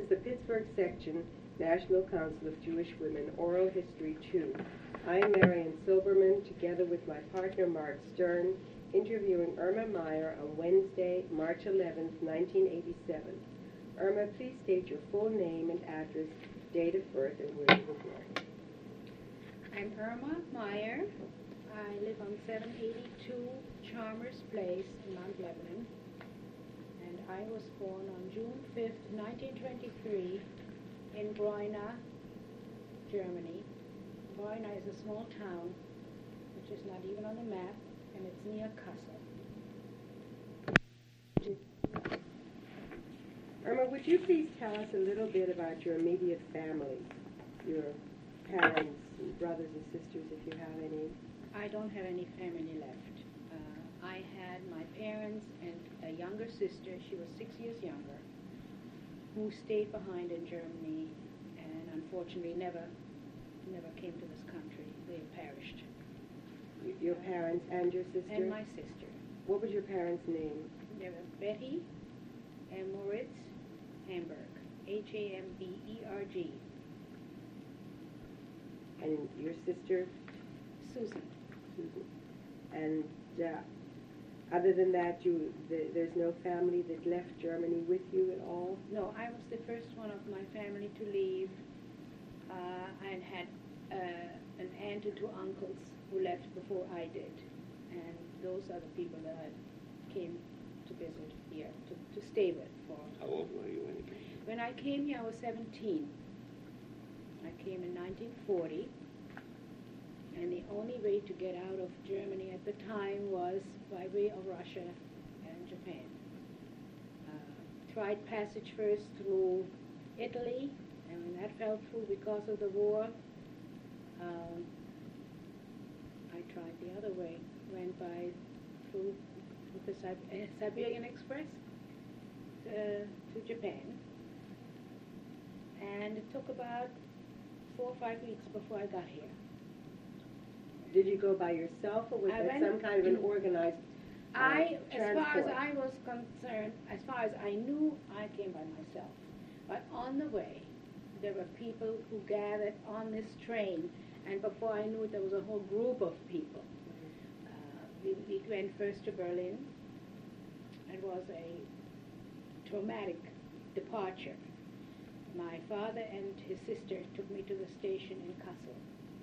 is the Pittsburgh Section National Council of Jewish Women Oral History 2. I am Marian Silberman, together with my partner Mark Stern, interviewing Irma Meyer on Wednesday, March 11, 1987. Irma, please state your full name and address, date of birth, and where you were born. I'm Irma Meyer. I live on 782 Chalmers Place in Mount Lebanon. And I was born on June 5th, 1923 in Broina, Germany. Broina is a small town which is not even on the map, and it's near Kassel. Irma, would you please tell us a little bit about your immediate family, your parents and brothers and sisters, if you have any? I don't have any family left. I had my parents and a younger sister, she was 6 years younger, who stayed behind in Germany and unfortunately never came to this country. They perished. Your parents and your sister? And my sister. What was your parents' name? They were Betty and Moritz Hamburg, Hamberg. And your sister? Susan. And other than that, there's no family that left Germany with you at all? No, I was the first one of my family to leave. I had an aunt and two uncles who left before I did. And those are the people that I came to visit here, to stay with. How old were you when you came? When I came here, I was 17. I came in 1940. And the only way to get out of Germany at the time was by way of Russia and Japan. Tried passage first through Italy, and when that fell through because of the war, I tried the other way. Went through the Siberian Express to Japan. And it took about 4 or 5 weeks before I got here. Did you go by yourself, or was that some kind of an organized as transport? far as I was concerned, as far as I knew, I came by myself. But on the way, there were people who gathered on this train, and before I knew it, there was a whole group of people. We went first to Berlin. It was a traumatic departure. My father and his sister took me to the station in Kassel.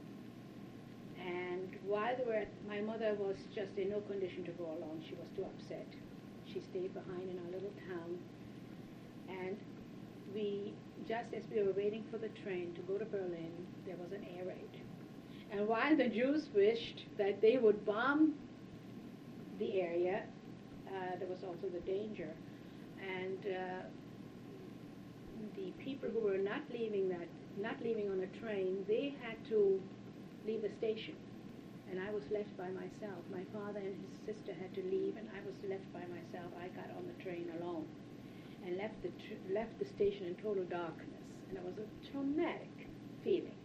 And while they were my mother was just in no condition to go alone. She was too upset. She stayed behind in our little town. And just as we were waiting for the train to go to Berlin, there was an air raid. And while the Jews wished that they would bomb the area, there was also the danger. And the people who were not leaving on the train, they had to leave the station, and I was left by myself. My father and his sister had to leave, and I was left by myself. I got on the train alone and left the station in total darkness, and it was a traumatic feeling.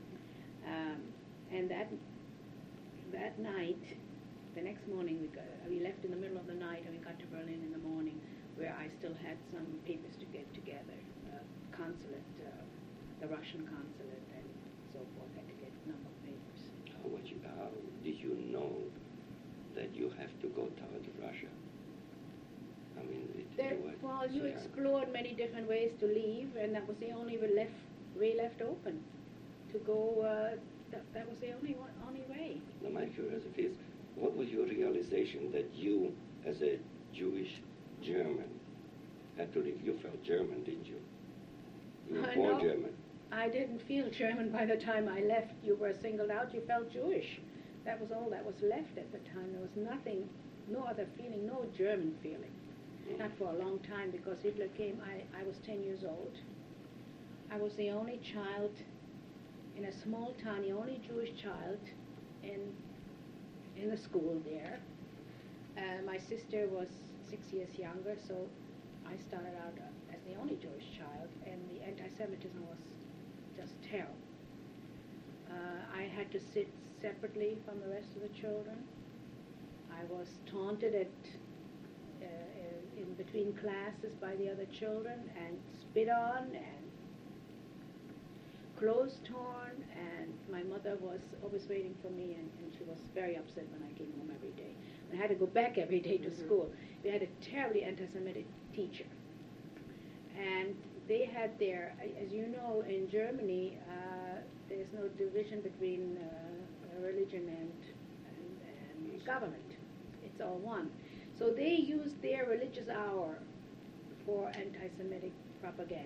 And that night, the next morning, we left in the middle of the night, and we got to Berlin in the morning, where I still had some papers to get together, consulate, the Russian consulate, and so forth. Had to get a number of papers. How did you know that you have to go toward Russia? I mean, you explored many different ways to leave, and that was the only way left open to go. That was the only way. Now, my curiosity is, what was your realization that you, as a Jewish German, had to leave? You felt German, didn't you? You were born German. I didn't feel German by the time I left. You were singled out. You felt Jewish. That was all that was left at the time. There was nothing, no other feeling, no German feeling. Not for a long time, because Hitler came. I was 10 years old. I was the only child in a small town, the only Jewish child in the school there. My sister was 6 years younger, so I started out as the only Jewish child, and the anti-Semitism was just terrible. I had to sit separately from the rest of the children. I was taunted in between between classes by the other children and spit on and clothes torn, and my mother was always waiting for me, and she was very upset when I came home every day. I had to go back every day to school. We had a terribly anti-Semitic teacher. And they had their, as you know, in Germany, there's no division between religion and government. It's all one. So they used their religious hour for anti-Semitic propaganda.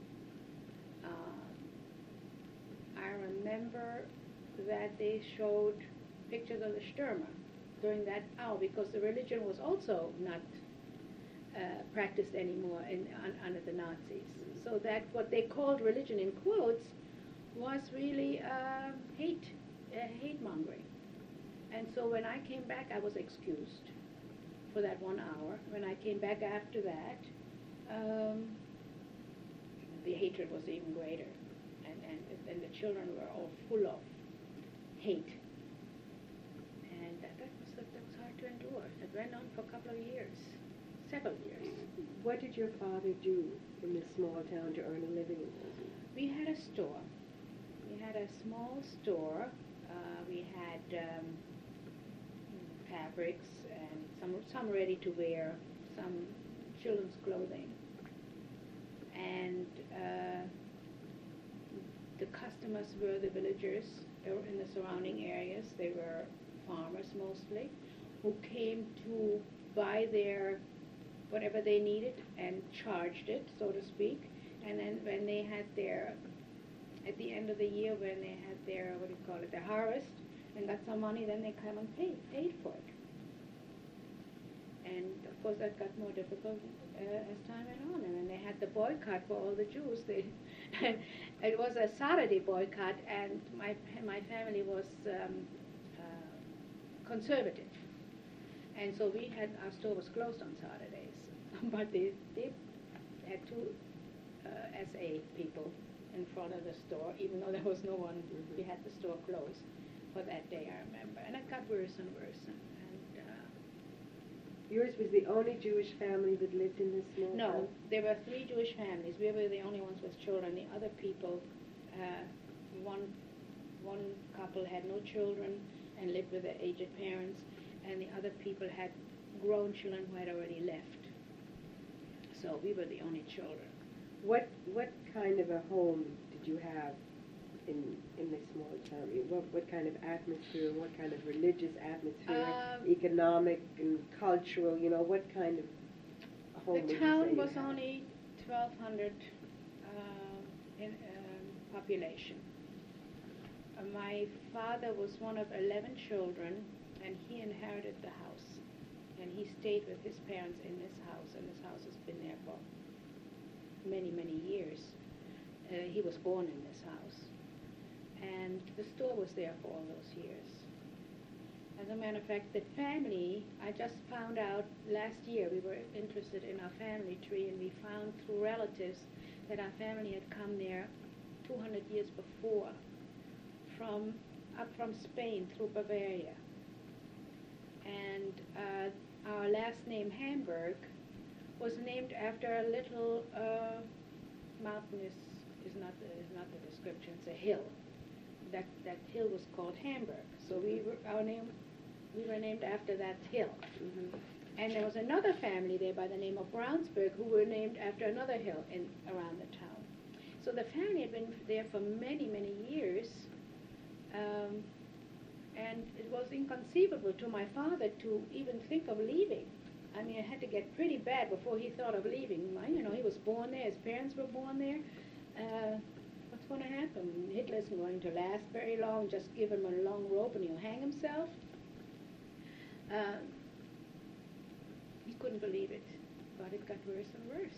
I remember that they showed pictures of the Stürmer during that hour because the religion was also not practiced anymore under the Nazis. So that what they called religion in quotes was really hate mongering. And so when I came back, I was excused for that 1 hour. When I came back after that, the hatred was even greater. And the children were all full of hate. And that was hard to endure. It went on for a couple of years, several years. What did your father do in this small town to earn a living? We had a store. We had a small store. We had fabrics and some ready-to-wear, some children's clothing. And the customers were the villagers in the surrounding areas. They were farmers mostly, who came to buy their whatever they needed and charged it, so to speak. And then when they had their, at the end of the year, when they had their, their harvest, and got some money, then they come and paid for it. And of course that got more difficult as time went on. And then they had the boycott for all the Jews. It was a Saturday boycott, and my family was conservative. And so our store was closed on Saturdays. But they had two SA people in front of the store, even though there was no one. We had the store closed for that day, I remember. And it got worse and worse. And yours was the only Jewish family that lived in this small town? No, there were 3 Jewish families. We were the only ones with children. The other people, one couple had no children and lived with their aged parents, and the other people had grown children who had already left. So we were the only children. What kind of a home did you have in this small town? What kind of atmosphere, what kind of religious atmosphere, economic and cultural, what kind of home would you say The town you was had? only 1,200 in population. My father was one of 11 children, and he inherited the house. And he stayed with his parents in this house, and this house has been there for many, many years. He was born in this house. And the store was there for all those years. As a matter of fact, the family, I just found out last year, we were interested in our family tree, and we found through relatives that our family had come there 200 years before, up from Spain through Bavaria. And our last name, Hamburg, was named after a little mountain. Is not the description. It's a hill. That hill was called Hamburg. So we were named after that hill. Mm-hmm. And there was another family there by the name of Brownsburg who were named after another hill around the town. So the family had been there for many, many years. And it was inconceivable to my father to even think of leaving. I mean, it had to get pretty bad before he thought of leaving. He was born there, his parents were born there. What's going to happen? Hitler isn't going to last very long. Just give him a long rope and he'll hang himself. He couldn't believe it, but it got worse and worse.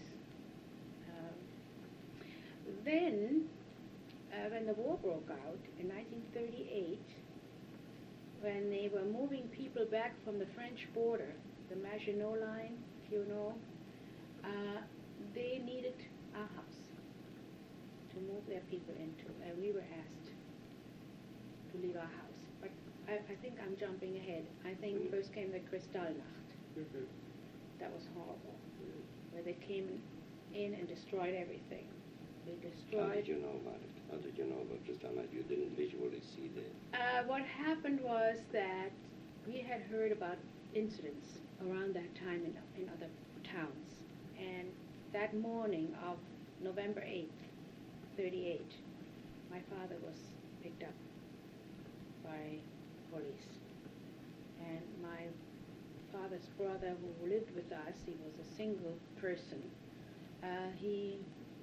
Then, when the war broke out in 1938, when they were moving people back from the French border, the Maginot Line, if you know, they needed our house to move their people into, and we were asked to leave our house. But I think I'm jumping ahead. I think first came the Kristallnacht. Mm-hmm. That was horrible. came in and destroyed everything. They How destroyed. did you know about it? How did you know about Kristallnacht? You didn't visually see the... What happened was that we had heard about incidents around that time in other towns. And that morning of November 8th, 38, my father was picked up by police. And my father's brother, who lived with us, he was a single person. He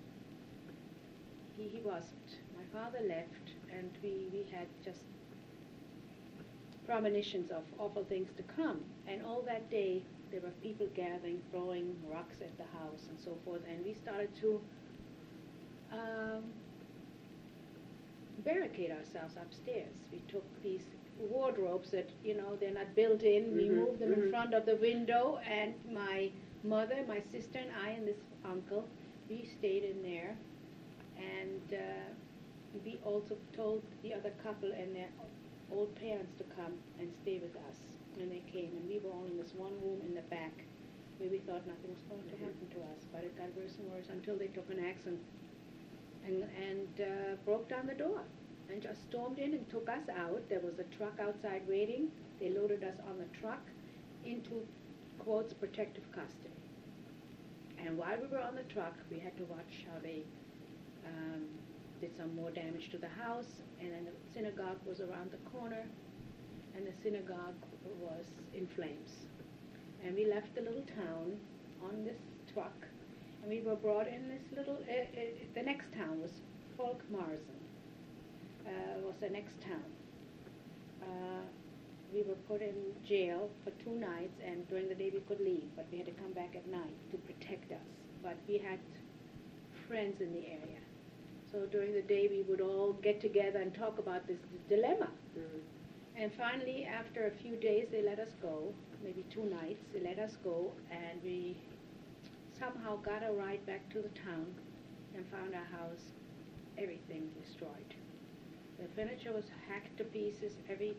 wasn't. My father left, and we had just premonitions of awful things to come. And all that day, there were people gathering, throwing rocks at the house and so forth. And we started to barricade ourselves upstairs. We took these wardrobes that, they're not built in. We moved them in front of the window, and my mother, my sister, and I, and this uncle, we stayed in there. And we also told the other couple and their old parents to come and stay with us. And they came, and we were all in this one room in the back where we thought nothing was going to happen to us. But it got worse and worse until they took an axe and broke down the door and just stormed in and took us out. There was a truck outside waiting. They loaded us on the truck into, quotes, protective custody. And while we were on the truck, we had to watch how they did some more damage to the house. And then the synagogue was around the corner, and the synagogue was in flames. And we left the little town on this truck, and we were brought in this little, the next town was Volkmarsen, was the next town. We were put in jail for 2 nights, and during the day we could leave, but we had to come back at night to protect us. But we had friends in the area. So during the day we would all get together and talk about this dilemma. And finally, after a few days, they let us go, maybe 2 nights, they let us go, and we somehow got a ride back to the town and found our house, everything destroyed. The furniture was hacked to pieces, every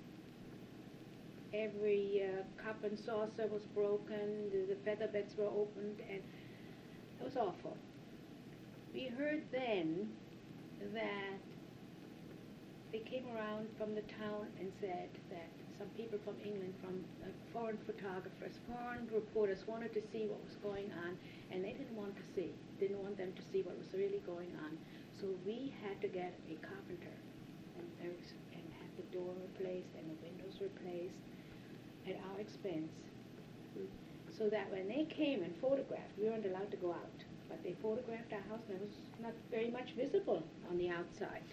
cup and saucer was broken, the feather beds were opened, and it was awful. We heard then that they came around from the town and said that some people from England, from foreign photographers, foreign reporters wanted to see what was going on, and they didn't want them to see what was really going on. So we had to get a carpenter and have the door replaced and the windows replaced at our expense, so that when they came and photographed, we weren't allowed to go out, but they photographed our house, and it was not very much visible on the outside.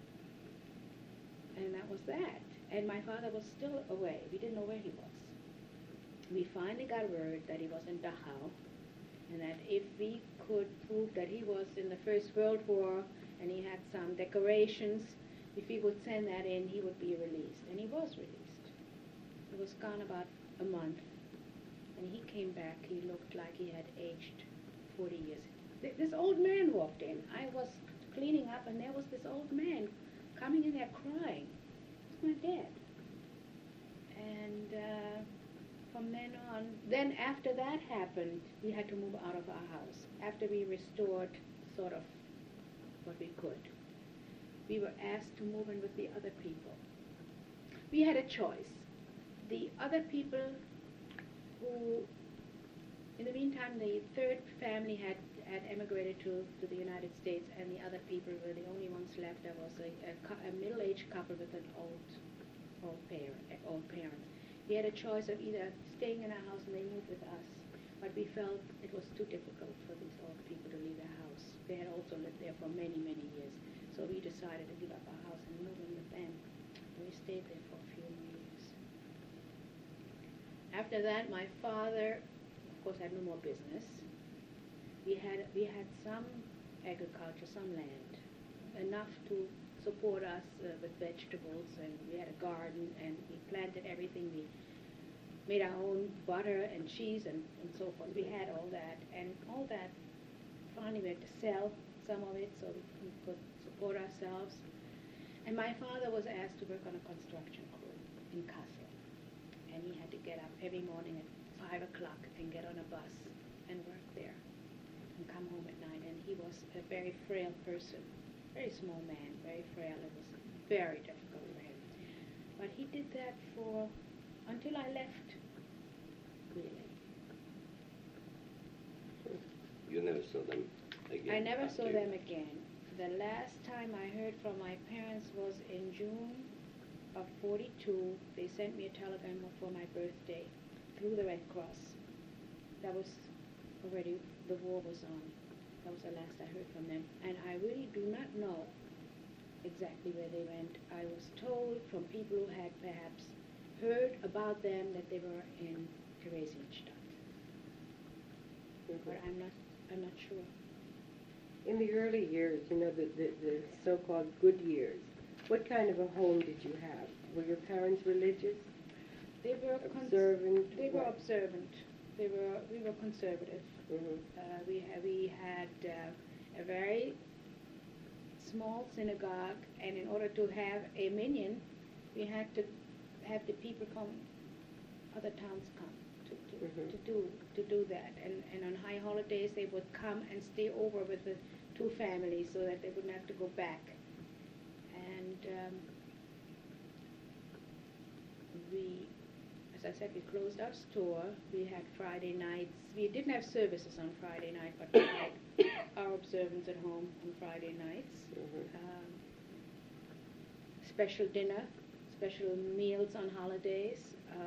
And that was that. And my father was still away. We didn't know where he was. We finally got word that he was in Dachau, and that if we could prove that he was in the First World War and he had some decorations, if he would send that in, he would be released. And he was released. He was gone about a month. And he came back. He looked like he had aged 40 years. This old man walked in. I was cleaning up, and there was this old man coming in there crying. It's my dad. And from then on, then after that happened, we had to move out of our house. After we restored sort of what we could, we were asked to move in with the other people. We had a choice. The other people who, in the meantime, the third family had emigrated to the United States, and the other people were the only ones left. There was a middle-aged couple with an old parent. We had a choice of either staying in our house, and they moved with us, but we felt it was too difficult for these old people to leave their house. They had also lived there for many, many years, so we decided to give up our house and move in with them. And we stayed there for a few more years. After that, my father, of course, had no more business. We had some agriculture, some land, enough to support us with vegetables, and we had a garden, and we planted everything. We made our own butter and cheese and so forth. We had all that, and all that, finally we had to sell some of it so we could support ourselves. And my father was asked to work on a construction crew in Kassel, and he had to get up every morning at 5 o'clock and get on a bus and work there. come home at night, and he was a very frail person, very small man, very frail. It was very difficult for him. But he did that for until I left, really. You never saw them again? I never saw after- them again. The last time I heard from my parents was in June of 42. They sent me a telegram for my birthday through the Red Cross. That was already, the war was on. That was the last I heard from them. And I really do not know exactly where they went. I was told from people who had perhaps heard about them that they were in Theresienstadt. But I'm not sure. In the early years, the so-called good years, what kind of a home did you have? Were your parents religious? They were Observant? They were What? observant. We were conservative. Mhm. We had a very small synagogue, and in order to have a minyan, we had to have the people from other towns come to do that. And on high holidays, they would come and stay over with the two families so that they wouldn't have to go back. And we, as I said, we closed our store. We had Friday nights. We didn't have services on Friday night, but we had our observance at home on Friday nights. Special dinner, special meals on holidays.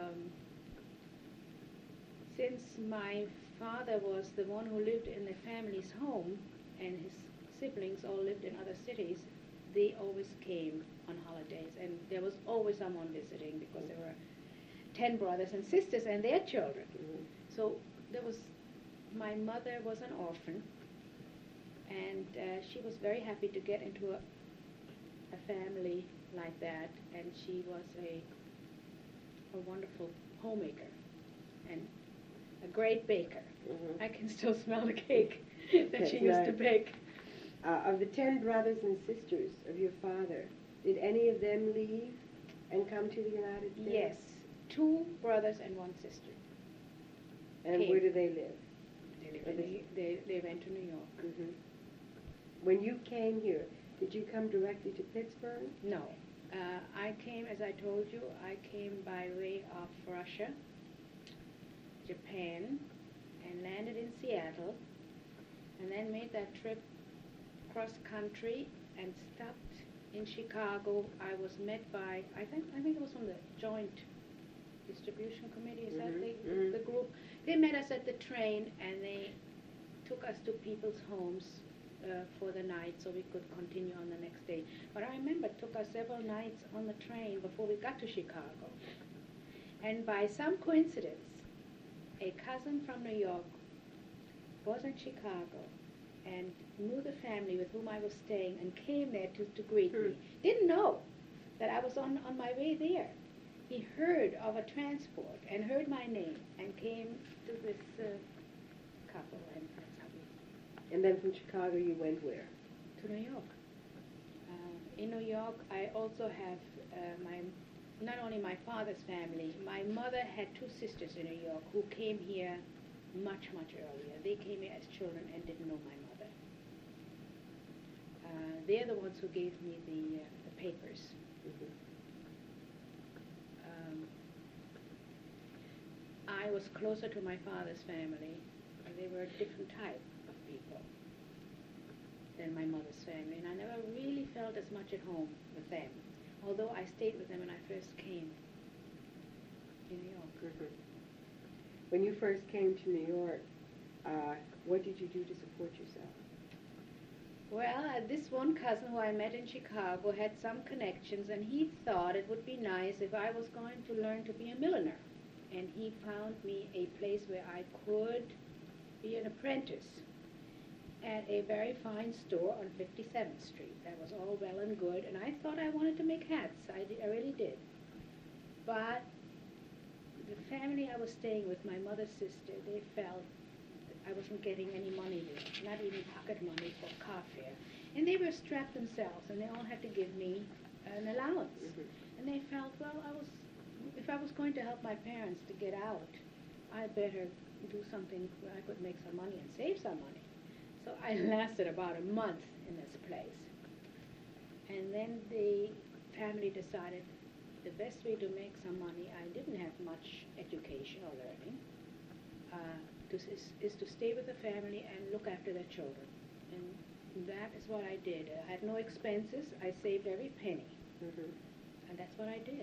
Since my father was the one who lived in the family's home and his siblings all lived in other cities, they always came on holidays, and there was always someone visiting because there were 10 brothers and sisters and their children. So my mother was an orphan, and she was very happy to get into a family like that, and she was a wonderful homemaker and a great baker. I can still smell the cake that she used to bake. Of the 10 brothers and sisters of your father, did any of them leave and come to the United States? Yes, 2 brothers and 1 sister. And came. where do they live? They went to New York. Mhm. When you came here, did you come directly to Pittsburgh? No. I came, as I told you, I came by way of Russia, Japan, and landed in Seattle, and then made that trip cross country and stopped in Chicago. I was met by, I think it was from the Joint Distribution Committee, is that the group? They met us at the train, and they took us to people's homes for the night so we could continue on the next day. But I remember it took us several nights on the train before we got to Chicago. And by some coincidence, a cousin from New York was in Chicago and knew the family with whom I was staying and came there to greet me. Didn't know that I was on my way there. He heard of a transport and heard my name and came to this couple, and that's how we... And then from Chicago you went where? To New York. In New York, I also have not only my father's family, my mother had 2 sisters in New York who came here much, much earlier. They came here as children and didn't know my mother. They're the ones who gave me the papers. I was closer to my father's family. They were a different type of people than my mother's family, and I never really felt as much at home with them, although I stayed with them when I first came to New York. When you first came to New York, what did you do to support yourself? Well, this one cousin who I met in Chicago had some connections, and he thought it would be nice if I was going to learn to be a milliner. And he found me a place where I could be an apprentice at a very fine store on 57th Street. That was all well and good, and I thought I wanted to make hats. I really did. But the family I was staying with, my mother's sister, they felt that I wasn't getting any money there, not even pocket money for car fare. And they were strapped themselves, and they all had to give me an allowance. And they felt, well, if I was going to help my parents to get out, I better do something where I could make some money and save some money. So I lasted about a month in this place. And then the family decided the best way to make some money, I didn't have much education or learning, is to stay with the family and look after their children. And that is what I did. I had no expenses. I saved every penny. Mhm. And that's what I did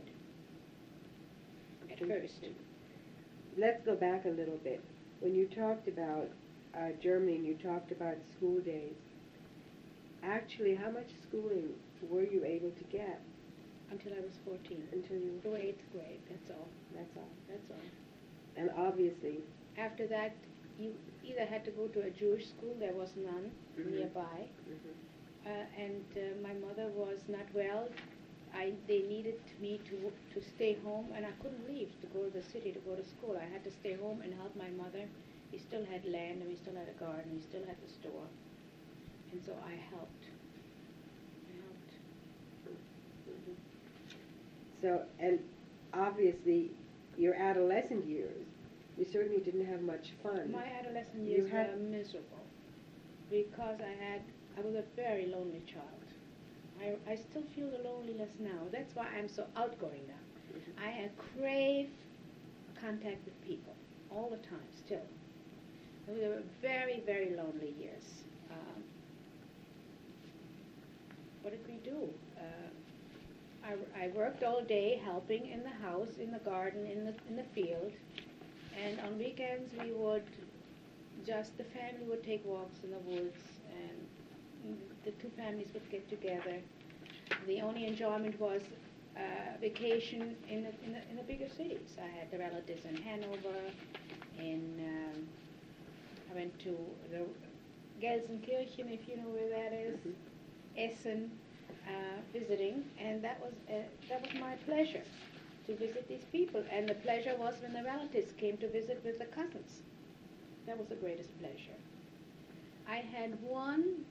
at first. Interesting. Let's go back a little bit. When you talked about Germany and you talked about school days, actually, how much schooling were you able to get Until I was 14. until you Through 8th grade, that's all. That's all. That's all. And obviously, After that, you either had to go to a Jewish school, there was none Mhm. nearby, mhm. and my mother was not well. They needed me to stay home, and I couldn't leave to go to the city to go to school. I had to stay home and help my mother. We still had land, and we still had a garden, we still had the store, and so I helped. So, and obviously, your adolescent years, you certainly didn't have much fun. My adolescent You years had- were miserable because I was a very lonely child. I still feel the loneliness now. That's why I'm so outgoing now. Mhm. I crave contact with people all the time still. They were very, very lonely years. What did we do? I worked all day helping in the house, in the garden, in the field, and on weekends we would the family would take walks in the woods, and the two families would get together. The only enjoyment was vacation in the bigger cities. I had the relatives in Hanover, I went to the Gelsenkirchen, if you know where that is, Mhm. Essen, visiting, and that was my pleasure to visit these people. And the pleasure was when the relatives came to visit with the cousins. That was the greatest pleasure. I had one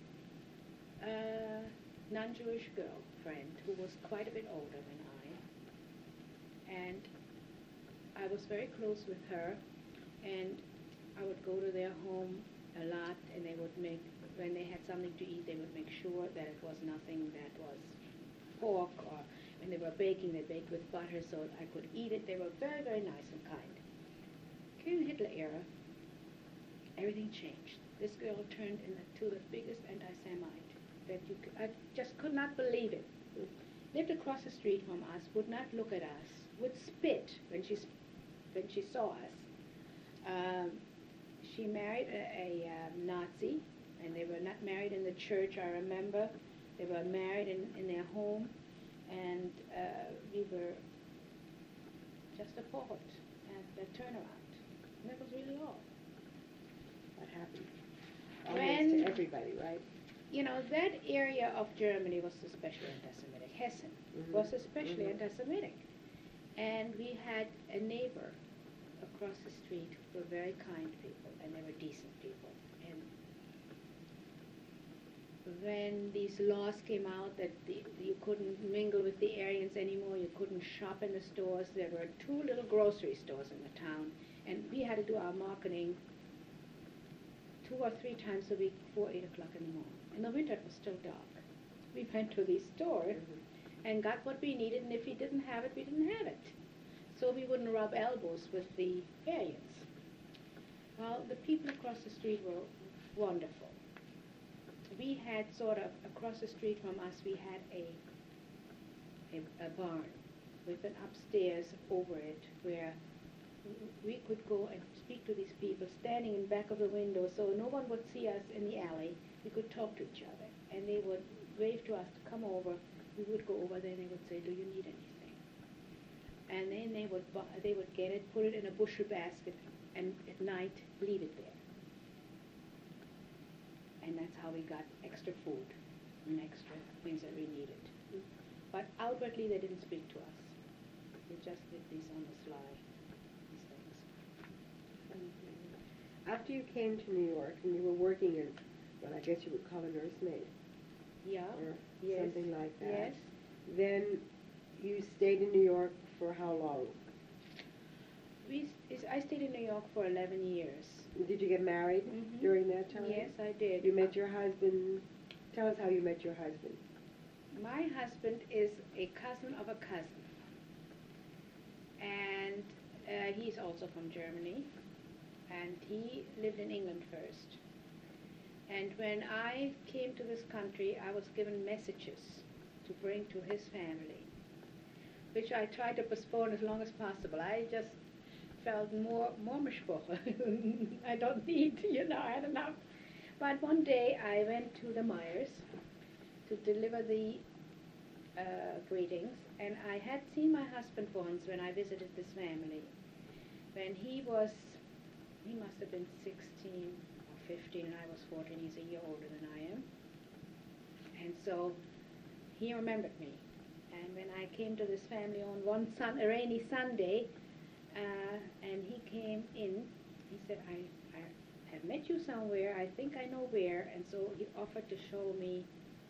non-Jewish girlfriend who was quite a bit older than I, and I was very close with her, and I would go to their home a lot, and they would make, when they had something to eat, they would make sure that it was nothing that was pork, or when they were baking, they baked with butter so I could eat it. They were very, very nice and kind. Came the Hitler era, everything changed. This girl turned into the biggest anti-Semite that I just could not believe it. Lived across the street from us, would not look at us, would spit when she saw us. She married a Nazi, and they were not married in the church, I remember. They were married in their home, and we were just appalled at the turnaround. And that was really all. That happened When- almost to everybody, right? You know, that area of Germany was especially anti-Semitic. Hessen Mhm. was especially Mhm. anti-Semitic. And we had a neighbor across the street who were very kind people, and they were decent people. And when these laws came out that you couldn't mingle with the Aryans anymore, you couldn't shop in the stores, there were 2 little grocery stores in the town, and we had to do our marketing 2 or 3 times a week before 8 o'clock in the morning. In the winter, it was still dark. We went to these stores Mhm. and got what we needed, and if we didn't have it, we didn't have it. So we wouldn't rub elbows with the Aryans. Well, the people across the street were wonderful. We had sort of, across the street from us, we had a barn with an upstairs over it where we could go and speak to these people standing in back of the window so no one would see us in the alley. We could talk to each other, and they would wave to us to come over. We would go over there, and they would say, "Do you need anything?" And then they would get it, put it in a bushel basket, and at night leave it there. And that's how we got extra food and extra things that we needed. But outwardly, they didn't speak to us. They just did these on the sly, these things. After you came to New York and you were working in, well, I guess you would call a nursemaid Yeah. or Yes. something like that. Yes. Then you stayed in New York for how long? I stayed in New York for 11 years. Did you get married Mhm. during that time? Yes, I did. You met your husband. Tell us how you met your husband. My husband is a cousin of a cousin. And he's also from Germany. And he lived in England first. And when I came to this country, I was given messages to bring to his family, which I tried to postpone as long as possible. I just felt more mishpoche. I don't need, I had enough. But one day I went to the Myers to deliver the greetings, and I had seen my husband once when I visited this family. When he must have been 16 or 15, and I was 14. He's a year older than I am. And so he remembered me. And when I came to this family on a rainy Sunday, and he came in, he said, I have met you somewhere, I think I know where, and so he offered to show me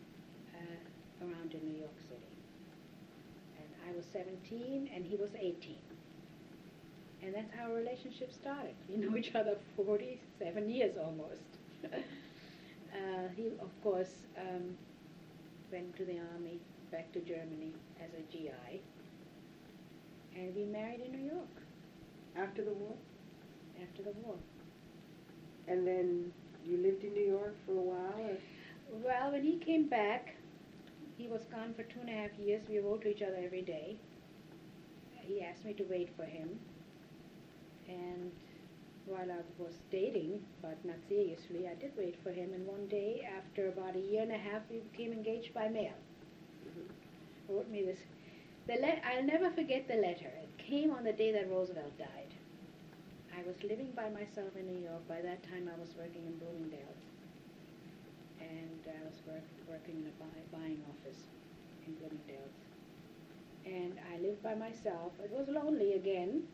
around in New York City. And I was 17 and he was 18. And that's how our relationship started. We know each other 47 years almost. He, of course, went to the army, back to Germany as a GI, and we married in New York. After the war? After the war. And then you lived in New York for a while? Or? Well, when he came back, he was gone for 2.5 years. We wrote to each other every day. He asked me to wait for him. And while I was dating, but not seriously, I did wait for him. And one day, after about 1.5 years, we became engaged by mail. Mm-hmm. Wrote me this. I'll never forget the letter. It came on the day that Roosevelt died. I was living by myself in New York. By that time, I was working in Bloomingdale's. And I was working in a buying office in Bloomingdale's. And I lived by myself. It was lonely again.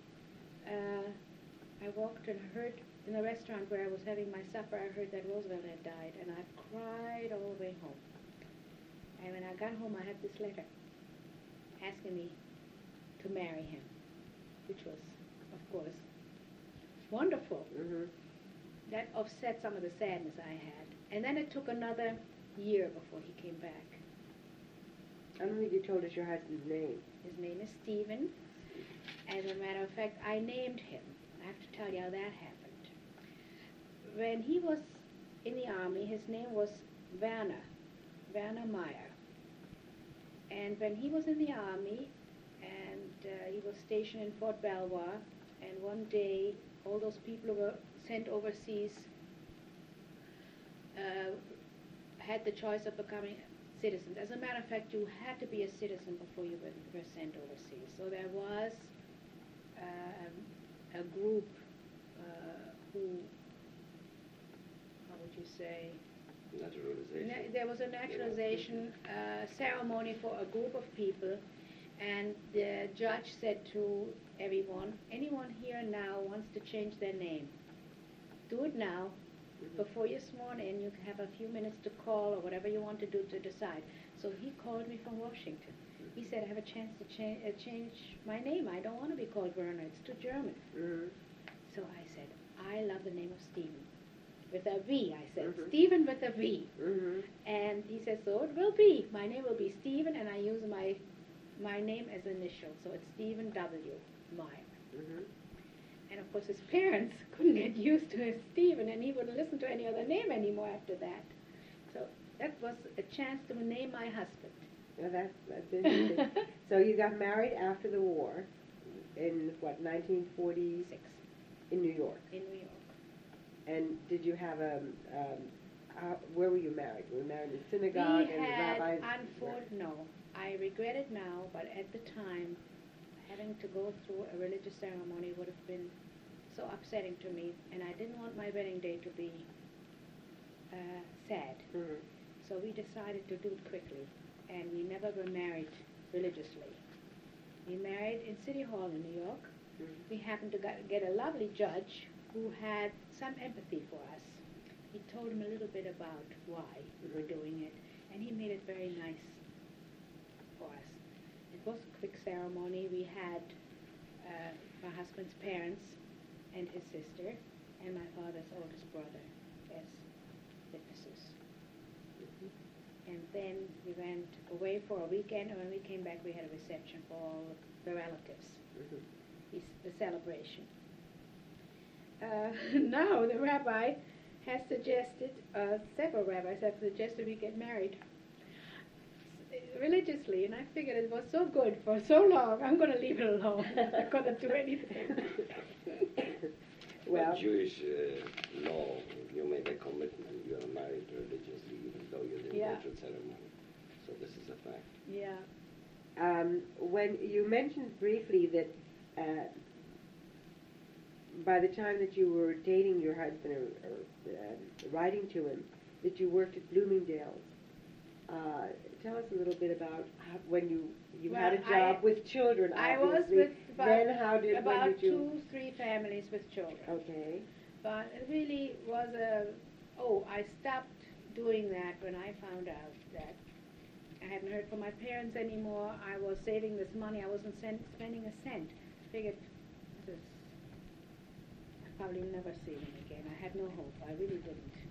I walked and heard in the restaurant where I was having my supper, I heard that Roosevelt had died, and I cried all the way home. And when I got home, I had this letter asking me to marry him, which was, of course, wonderful. Mm-hmm. That offset some of the sadness I had. And then it took another year before he came back. I don't think you told us your husband's name. His name is Stephen. As a matter of fact, I named him. I have to tell you how that happened. When he was in the army, his name was Werner Meyer. And when he was in the army, and he was stationed in Fort Belvoir, and one day all those people who were sent overseas had the choice of becoming citizens. As a matter of fact, you had to be a citizen before you were sent overseas. So there was a group who, how would you say? Naturalization. There was a naturalization ceremony for a group of people, and the judge said to everyone, anyone here now wants to change their name, do it now. Before you're sworn in, you have a few minutes to call or whatever you want to do to decide. So he called me from Washington. He said, I have a chance to change my name. I don't want to be called Werner. It's too German. Mm-hmm. So I said, I love the name of Stephen. With a V, I said. Mm-hmm. Stephen with a V. Mm-hmm. And he said, so it will be. My name will be Stephen, and I use my name as initial. So it's Stephen W. Meyer. Mm-hmm. And of course his parents couldn't get used to his Stephen, and he wouldn't listen to any other name anymore after that. So that was a chance to name my husband. Well, that's interesting. So you got married after the war in, 1946? In New York. In New York. And did you have where were you married? Were you married in synagogue We and had, the rabbis? no, I regret it now, but at the time, having to go through a religious ceremony would have been so upsetting to me, and I didn't want my wedding day to be sad. Mm-hmm. So we decided to do it quickly, and we never were married religiously. We married in City Hall in New York. Mm-hmm. We happened to get a lovely judge who had some empathy for us. He told him a little bit about why we were doing it, and he made it very nice for us. It was a quick ceremony. We had my husband's parents and his sister, and my father's oldest brother as witnesses. And then we went away for a weekend, and when we came back, we had a reception for all the relatives. It's the celebration. Now the rabbi has suggested, several rabbis have suggested we get married religiously, and I figured it was so good for so long, I'm going to leave it alone. I'm not going to do anything. Well, But Jewish law, you made a commitment. You are married religiously, even though you didn't Yeah. go to ceremony. So this is a fact. Yeah. when you mentioned briefly that by the time that you were dating your husband or writing to him, that you worked at Bloomingdale's. Tell us a little bit about when you had a job with children. I was obviously. with Then how did about when did you? 2-3 families with children. Okay. But it really was I stopped doing that when I found out that I hadn't heard from my parents anymore. I was saving this money. I wasn't spending a cent. Figured I'd probably never see them again. I had no hope. I really didn't.